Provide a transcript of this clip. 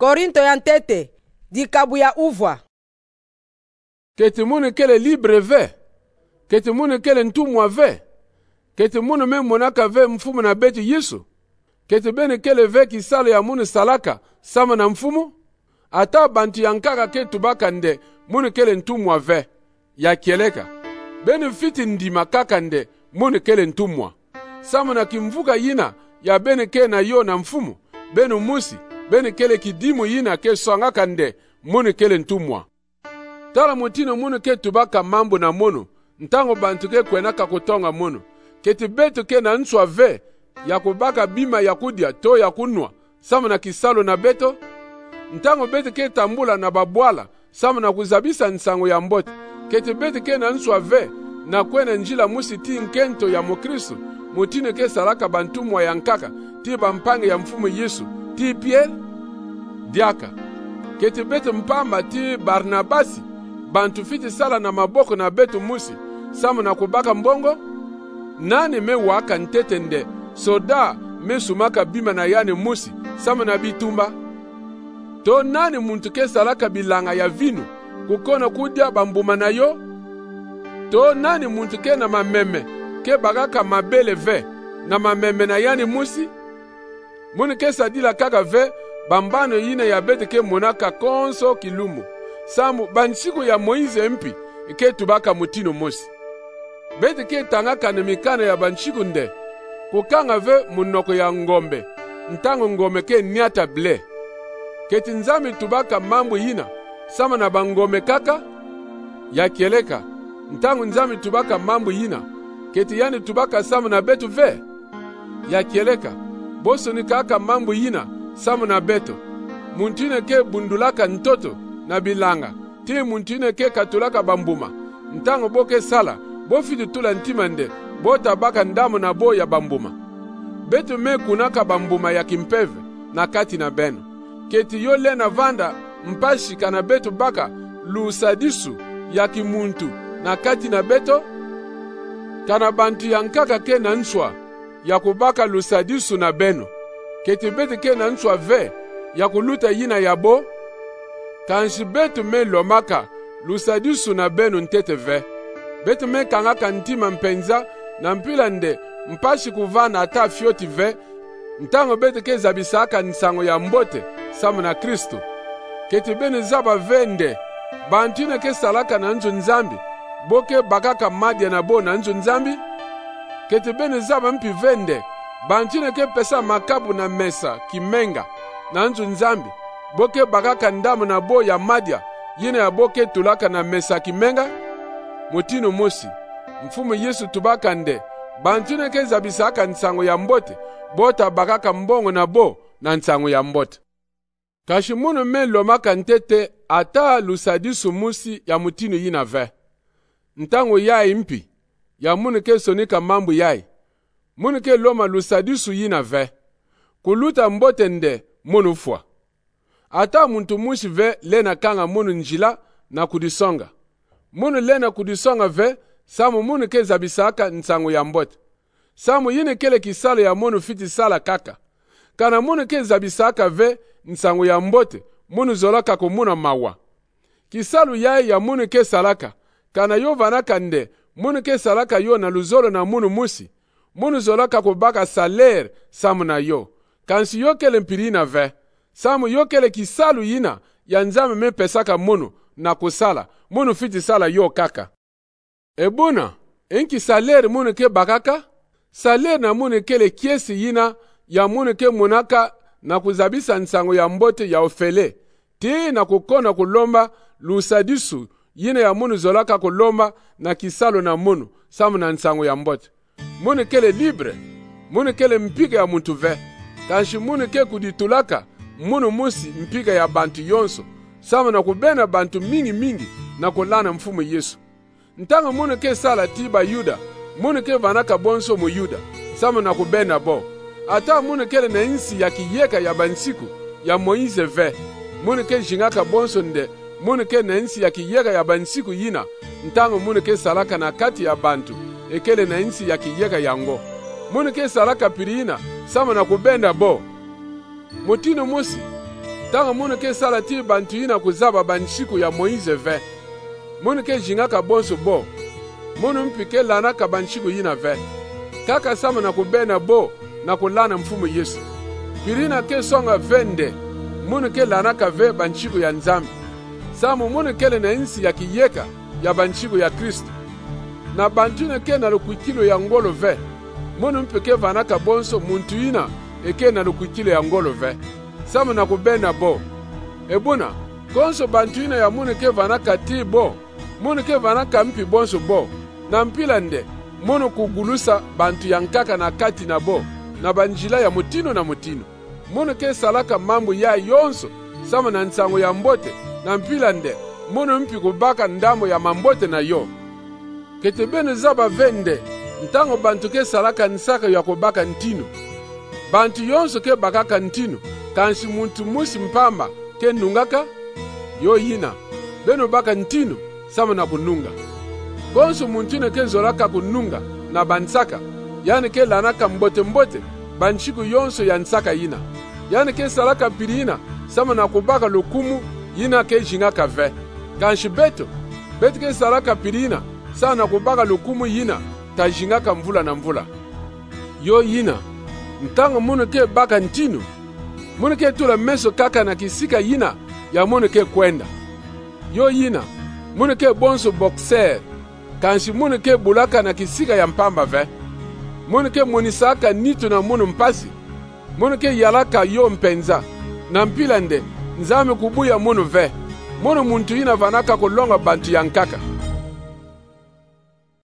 Korinto ya ntete dikabu ya uvwa. Keti munu kele libre ve. Keti munu kele ntumwa ve. Keti munu me monaka ve mfumu na betu Yesu. Keti bene kele ve kisalo ya munu salaka sama na mfumu. Ata bantu yankaka ke tubaka nde munu kele ntumwa ve. Ya kieleka. Bene fiti ndima kaka nde munu kele ntumwa. Sama na kimvuka yina ya bene ke na yo na mfumu. Bene musi. Bene kele kidimu yina ke swangaka nde munu kele ntumwa. Tala mutino munu ke tubaka mambo na munu. Ntango bantu ke kwenaka kutonga munu. Keti betu ke na nswa ve. Ya kubaka bima ya kudia to ya kunwa. Sama na kisalo na beto. Ntango betu ke tambula na babwala. Sama na kuzabisa nsango ya mbote. Keti betu ke na nswa ve. Na kwena njila musi ti nkento ya mokristu. Mutino ke salaka bantumwa ya nkaka. Ti bampange ya mfumu Yesu. Ti Pierre. Diaka. Keti betu mpamba ti Barnabasi. Bantu fiti sala na maboko na betu musi. Sama na kubaka mbongo. Nani me waka ntete nde. Soda me sumaka bima na yani musi. Sama na bitumba. To nani muntu ke salaka bilanga ya vinu. Kukona kudia bambuma na yo. To nani muntu ke na mameme. Ke bagaka mabele ve. Na mameme na yani musi. Munu ke sadila kaka ve. Bambano yine ya bete ke monaka konso kilumu. Samu bansiku ya Moize mpi ke tubaka mutino mosi. Bete ke tangaka na mikano ya bansiku nde. Kukanga ve munoko ya ngombe. Ntango ngombe ke niata ble. Keti nzami tubaka mambo yina. Sama na bangome kaka. Ya kieleka. Ntango nzami tubaka mambo yina. Keti yani tubaka sama na betu ve. Ya kieleka. Boso ni kaka mambo yina. Sama na beto. Muntine ke bundulaka ntoto na bilanga. Ti muntine ke katulaka bambuma. Ntango boke sala. Bofiti tula ntimande. Bota baka ndamu na bo ya bambuma. Beto me kunaka bambuma ya kimpeve. Na kati na beno. Keti yo le na vanda. Mpashi kana beto baka. Lusadisu ya kimuntu. Na kati na beto. Kana bantu yankaka ke na nswa. Ya kubaka lusadisu na beno. Keti beto ke na nswa ve. Ya kuluta yina ya bo. Kanshi betu me lomaka. Lusadisu na beno ntete ve. Betu me kangaka ntima mpenza. Na mpila nde. Mpashi kuvana ata fioti ve. Ntango betu ke zabisaka nsango ya mbote. Samu na Kristo. Keti bene zaba ve nde. Bantine ke salaka na nzu nzambi. Boke bakaka madia na bo na nzu nzambi. Keti bene zaba mpi ve nde. Bantine ke pesa makabu na mesa kimenga na nzu nzambi. Boke bakaka ndamu na bo ya madia. Yine ya boke tulaka na mesa kimenga. Mutino mosi. Mfumu Yesu tubaka nde. Bantine ke zabisaka nsango ya mbote. Bota bakaka mbongo na bo na nsango ya mbote. Kashi munu me lomaka ntete ata lusadisu musi ya mutino yina ve. Ntango yai mpi. Ya munu ke sonika mambu yai. Munu ke loma lusadisu yina ve. Kuluta mbote nde munu fwa. Ata muntu mushi ve lena kanga munu njila na kudisonga. Munu lena kudisonga ve. Samu munu ke zabisaka nsango ya mbote. Samu yine kele kisalo ya munu fiti sala kaka. Kana munu ke zabisaka ve nsango ya mbote. Munu zolaka kumuna mawa. Kisalu yai ya munu ke salaka. Kana yo vanaka nde. Munu ke salaka yo na luzolo na munu musi. Munu zolaka kubaka saler samu na yo. Kansi yo kele mpirina ve. Samu yo kele kisalu yina ya nzame me pesaka munu na kusala. Munu fiti sala yo kaka. Ebuna, enki saler munu ke bakaka? Saler na munu kele kiesi yina ya munu ke munaka na kuzabisa nsango ya mbote ya ofele. Ti na kukona kulomba lusadisu yina ya munu zolaka kulomba na kisalo na munu samu na nsango ya mbote. Munu kele libre, munu kele mpika ya muntu ve. Kanshi munu ke kuditulaka munu musi mpika ya bantu yonso. Samu na kubena bantu mingi mingi na kulana mfumu Yesu. Ntanga munu ke sala tiba Yuda. Munu ke vanaka bonso mu Yuda. Samu na kubena bo. Ata munu kele na insi ya kiyeka ya bansiku ya Moize ve. Munu ke jingaka bonso nde. Munu ke na insi ya kiyeka ya bansiku yina. Ntango munu ke salaka na kati ya bantu. Ekele na insi ya kiyeka yango. Munu ke salaka pirina. Samu na kubenda bo. Mutino musi. Ntango munu ke sala ti bantu ina kuzaba banchiku ya Moize ve. Munu ke jingaka bonso bo. Munu mpi ke lanaka banchiku yina ve. Kaka sama na kubena bo na kulana mfumu Yesu. Pirina ke songa vende. Munu ke lanaka ve banchiku ya Nzambi. Samu munu kele na insi ya kiyeka ya banchiku ya Kristo. Na bantune ke na lukwikilo ya ngolo ve. Munu mpi ke vanaka bonso muntu ina eke na lukwikilo ya ngolo ve. Samu na kubena bo. Ebuna, konso bantu ina ya munu ke vanaka ti bo. Munu ke vanaka mpi bonso bo. Na mpila nde, munu kugulusa bantu yankaka na kati na bo. Na banjila ya mutino na mutino. Munu ke salaka mambu ya yonso. Sama na nsango ya mbote. Na mpila nde, munu mpi kubaka ndamo ya mambote na yo. Kete bene zaba vende. Ntango bantu ke salaka nsaka ya kubaka ntino. Bantu yonso ke bakaka ntino. Kansi muntu musi mpamba ke nungaka. Yo yina. Beno baka ntino. Sama na kununga. Konso muntu ine ke zolaka kununga. Na bansaka. Yani ke lanaka mbote mbote. Banchiku yonso ya nsaka yina. Yani ke salaka pirina. Sama na kubaka lukumu. Yina ke jingaka ve. Kanshi beto. Beto ke salaka pirina. Sama na kubaka lukumu yina. Ta jingaka mvula na mvula. Yo yina. Ntango munu ke baka ntino. Munu ke tula meso kaka na kisika yina. Ya munu ke kwenda. Yo yina. Munu ke bonso boxer. Kanshi munu ke bulaka na kisika ya mpamba ve. Munu ke monisaka nitu na munu mpasi. Munu ke yalaka yo mpenza. Na mpila nde, Nzambe kubuya munu ve. Munu muntu ina vanaka kulonga bantu yankaka.